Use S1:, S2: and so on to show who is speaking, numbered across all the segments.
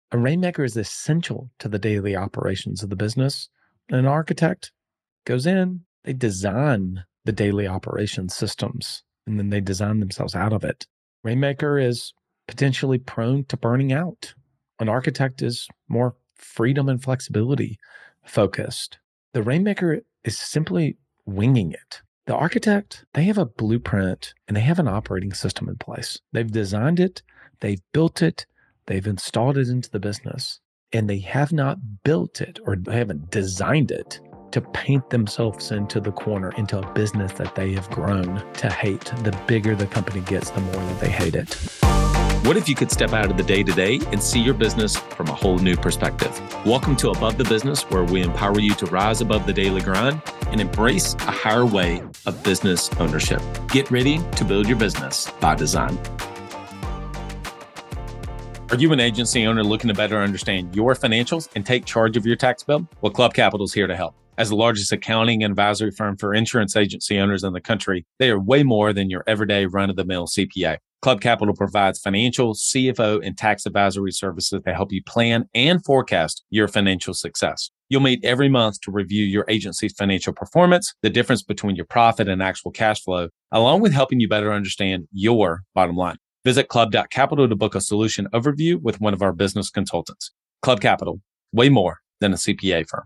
S1: A rainmaker is essential to the daily operations of the business. An architect goes in, they design the daily operations systems, and then they design themselves out of it. Rainmaker is potentially prone to burning out. An architect is more freedom and flexibility focused. The rainmaker is simply winging it. The architect, they have a blueprint and they have an operating system in place. They've designed it, they've built it, they've installed it into the business, and they have not built it or they haven't designed it to paint themselves into the corner, into a business that they have grown to hate. The bigger the company gets, the more that they hate it.
S2: What if you could step out of the day-to-day and see your business from a whole new perspective? Welcome to Above the Business, where we empower you to rise above the daily grind and embrace a higher way of business ownership. Get ready to build your business by design. Are you an agency owner looking to better understand your financials and take charge of your tax bill? Well, Club Capital is here to help. As the largest accounting and advisory firm for insurance agency owners in the country, they are way more than your everyday run-of-the-mill CPA. Club Capital provides financial, CFO, and tax advisory services to help you plan and forecast your financial success. You'll meet every month to review your agency's financial performance, the difference between your profit and actual cash flow, along with helping you better understand your bottom line. Visit club.capital to book a solution overview with one of our business consultants. Club Capital, way more than a CPA firm.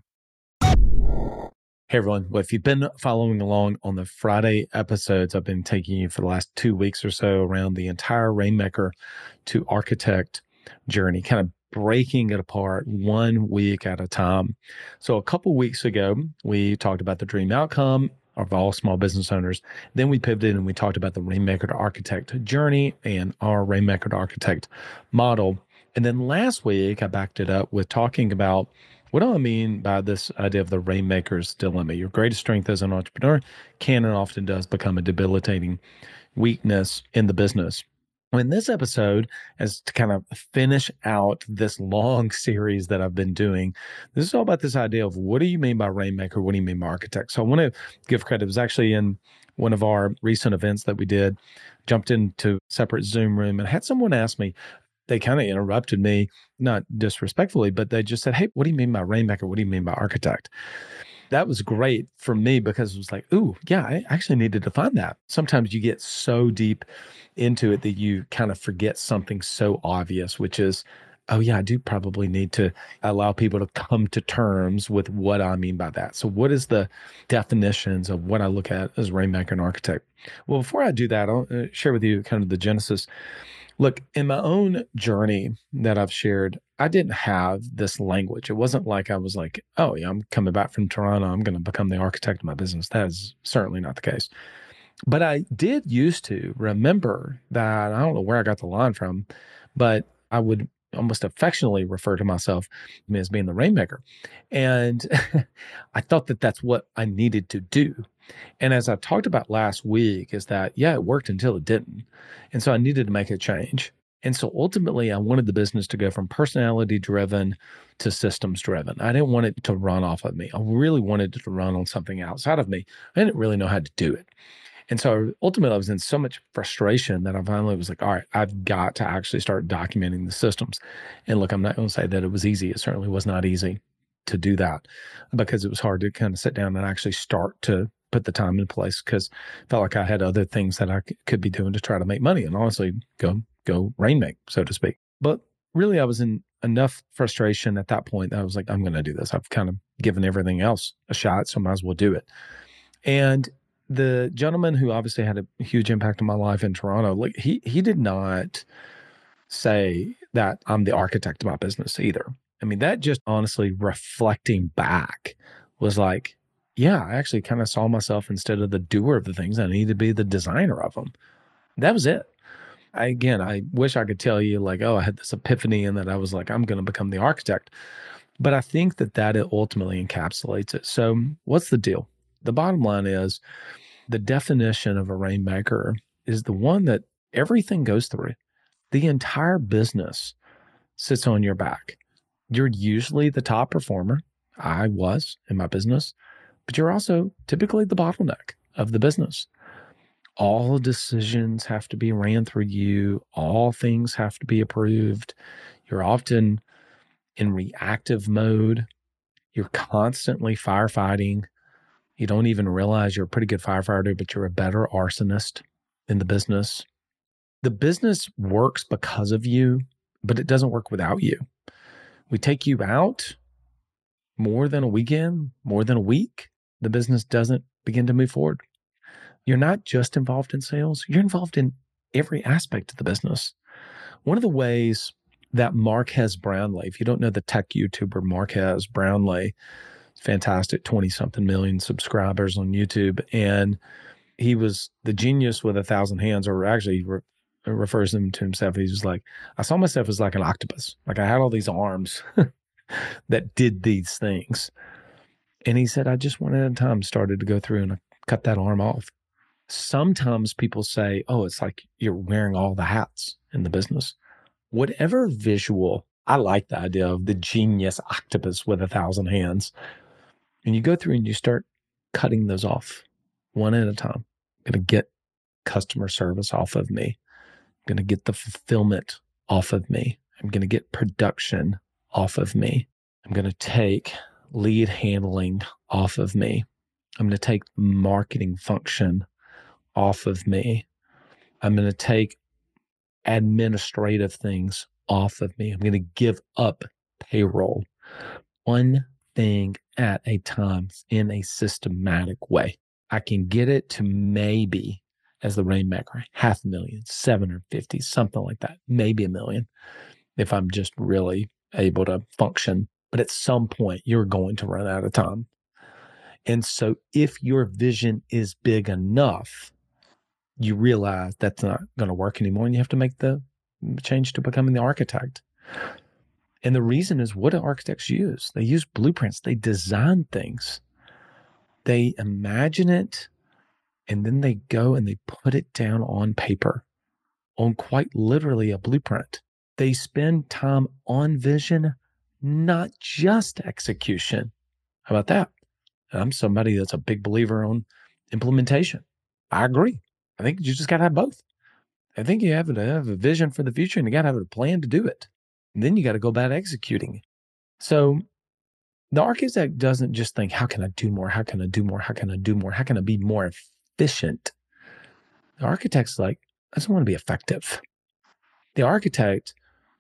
S1: Hey everyone. Well, if you've been following along on the Friday episodes, I've been taking you for the last 2 weeks or so around the entire Rainmaker to Architect journey, kind of breaking it apart 1 week at a time. So a couple weeks ago, we talked about the dream outcome of all small business owners. Then we pivoted and we talked about the Rainmaker to Architect journey and our Rainmaker to Architect model. And then last week, I backed it up with talking about what do I mean by this idea of the rainmaker's dilemma? Your greatest strength as an entrepreneur can and often does become a debilitating weakness in the business. In this episode, as to kind of finish out this long series that I've been doing, this is all about this idea of what do you mean by rainmaker? What do you mean by architect? So I want to give credit. It was actually in one of our recent events that we did, jumped into a separate Zoom room and had someone ask me, they kind of interrupted me, not disrespectfully, but they just said, "Hey, what do you mean by rainmaker? What do you mean by architect?" That was great for me because it was like, ooh, yeah, I actually need to define that. Sometimes you get so deep into it that you kind of forget something so obvious, which is, oh yeah, I do probably need to allow people to come to terms with what I mean by that. So what is the definitions of what I look at as rainmaker and architect? Well, before I do that, I'll share with you kind of the genesis. Look, in my own journey that I've shared, I didn't have this language. It wasn't like I was like, oh, yeah, I'm coming back from Toronto. I'm going to become the architect of my business. That is certainly not the case. But I did used to remember that, I don't know where I got the line from, but I would almost affectionately refer to myself as being the rainmaker. And I thought that that's what I needed to do. And as I talked about last week, is that, yeah, it worked until it didn't. And so I needed to make a change. And so ultimately, I wanted the business to go from personality driven to systems driven. I didn't want it to run off of me. I really wanted it to run on something outside of me. I didn't really know how to do it. And so ultimately, I was in so much frustration that I finally was like, all right, I've got to actually start documenting the systems. And look, I'm not going to say that it was easy. It certainly was not easy to do that because it was hard to kind of sit down and actually start to put the time in place because I felt like I had other things that I could be doing to try to make money and honestly go rain make, so to speak. But really, I was in enough frustration at that point that I was like, I'm going to do this. I've kind of given everything else a shot, so I might as well do it. And the gentleman who obviously had a huge impact on my life in Toronto, like he did not say that I'm the architect of my business either. I mean, that just honestly reflecting back was like, yeah, I actually kind of saw myself instead of the doer of the things, I need to be the designer of them. That was it. I wish I could tell you like, oh, I had this epiphany and that I was like, I'm going to become the architect. But I think that it ultimately encapsulates it. So what's the deal? The bottom line is the definition of a rainmaker is the one that everything goes through. The entire business sits on your back. You're usually the top performer. I was in my business, but you're also typically the bottleneck of the business. All decisions have to be ran through you. All things have to be approved. You're often in reactive mode. You're constantly firefighting. You don't even realize you're a pretty good firefighter, but you're a better arsonist in the business. The business works because of you, but it doesn't work without you. We take you out more than a weekend, more than a week, the business doesn't begin to move forward. You're not just involved in sales, you're involved in every aspect of the business. One of the ways that Marques Brownlee, if you don't know the tech YouTuber Marques Brownlee, fantastic, 20-something million subscribers on YouTube. And he was the genius with 1,000 hands, or actually refers him to himself. He's just like, I saw myself as like an octopus. Like I had all these arms that did these things. And he said, I just one at a time started to go through and I cut that arm off. Sometimes people say, oh, it's like you're wearing all the hats in the business. Whatever visual, I like the idea of the genius octopus with 1,000 hands. And you go through and you start cutting those off one at a time. I'm going to get customer service off of me. I'm going to get the fulfillment off of me. I'm going to get production off of me. I'm going to take lead handling off of me. I'm going to take marketing function off of me. I'm going to take administrative things off of me. I'm going to give up payroll. One thing at a time in a systematic way. I can get it to maybe, as the Rainmaker, 500,000, 750, something like that, maybe 1 million, if I'm just really able to function. But at some point, you're going to run out of time. And so if your vision is big enough, you realize that's not going to work anymore, and you have to make the change to becoming the architect. And the reason is, what do architects use? They use blueprints. They design things. They imagine it, and then they go and they put it down on paper, on quite literally a blueprint. They spend time on vision, not just execution. How about that? I'm somebody that's a big believer on implementation. I agree. I think you just got to have both. I think you have to have a vision for the future, and you got to have a plan to do it. And then you got to go about executing. So the architect doesn't just think, how can I do more? How can I do more? How can I do more? How can I be more efficient? The architect's like, I just want to be effective. The architect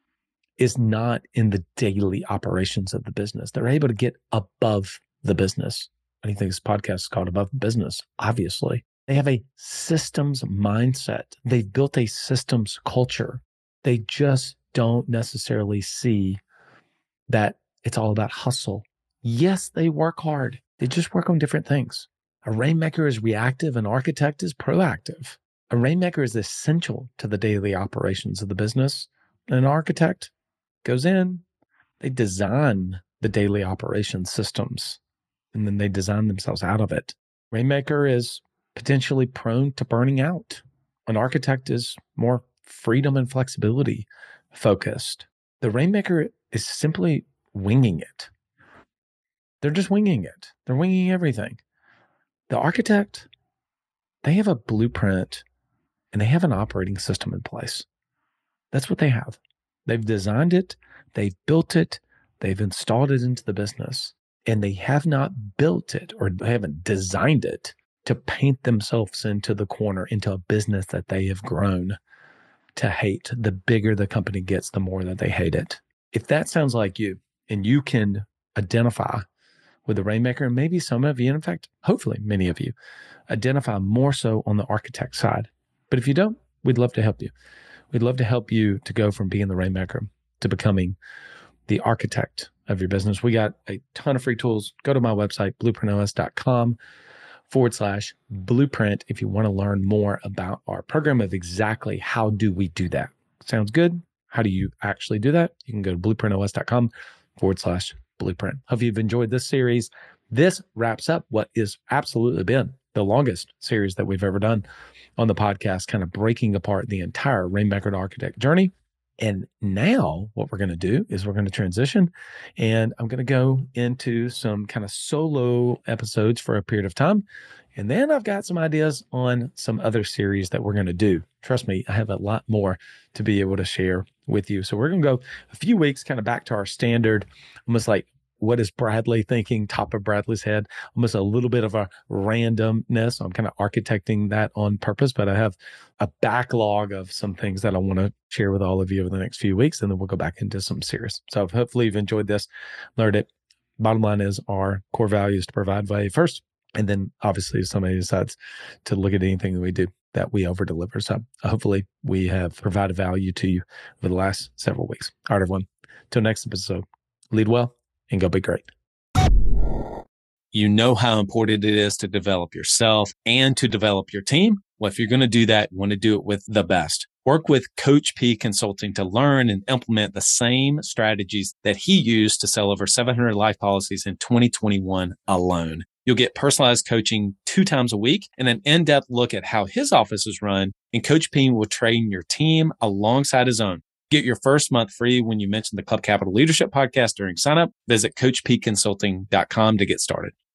S1: is not in the daily operations of the business. They're able to get above the business. I think this podcast is called Above the Business, obviously. They have a systems mindset. They've built a systems culture. They just don't necessarily see that it's all about hustle. Yes, they work hard. They just work on different things. A rainmaker is reactive, an architect is proactive. A rainmaker is essential to the daily operations of the business. An architect goes in, they design the daily operation systems, and then they design themselves out of it. Rainmaker is potentially prone to burning out. An architect is more freedom and flexibility focused. The rainmaker is simply winging it. They're just winging it. They're winging everything. The architect, they have a blueprint and they have an operating system in place. That's what they have. They've designed it, they've built it, they've installed it into the business, and they have not built it or they haven't designed it to paint themselves into the corner, into a business that they have grown to hate. The bigger the company gets, the more that they hate it. If that sounds like you, and you can identify with the rainmaker, and maybe some of you, in fact, hopefully many of you, identify more so on the architect side. But if you don't, we'd love to help you. We'd love to help you to go from being the rainmaker to becoming the architect of your business. We got a ton of free tools. Go to my website, blueprintos.com/blueprint if you want to learn more about our program of exactly how do we do that. Sounds good? How do you actually do that? You can go to blueprintos.com/blueprint. Hope you've enjoyed this series. This wraps up what is absolutely been the longest series that we've ever done on the podcast, kind of breaking apart the entire Rainmaker to Architect journey. And now what we're going to do is we're going to transition, and I'm going to go into some kind of solo episodes for a period of time. And then I've got some ideas on some other series that we're going to do. Trust me, I have a lot more to be able to share with you. So we're going to go a few weeks kind of back to our standard, almost like what is Bradley thinking, top of Bradley's head, almost a little bit of a randomness. I'm kind of architecting that on purpose, but I have a backlog of some things that I want to share with all of you over the next few weeks, and then we'll go back into some series. So hopefully you've enjoyed this, learned it. Bottom line is our core value is to provide value first. And then obviously if somebody decides to look at anything that we do, that we over deliver. So hopefully we have provided value to you over the last several weeks. All right, everyone. Till next episode, lead well and go be great.
S2: You know how important it is to develop yourself and to develop your team. Well, if you're going to do that, you want to do it with the best. Work with Coach P Consulting to learn and implement the same strategies that he used to sell over 700 life policies in 2021 alone. You'll get personalized coaching 2 times a week and an in-depth look at how his office is run. And Coach P will train your team alongside his own. Get your first month free when you mention the Club Capital Leadership Podcast during signup. Visit CoachPconsulting.com to get started.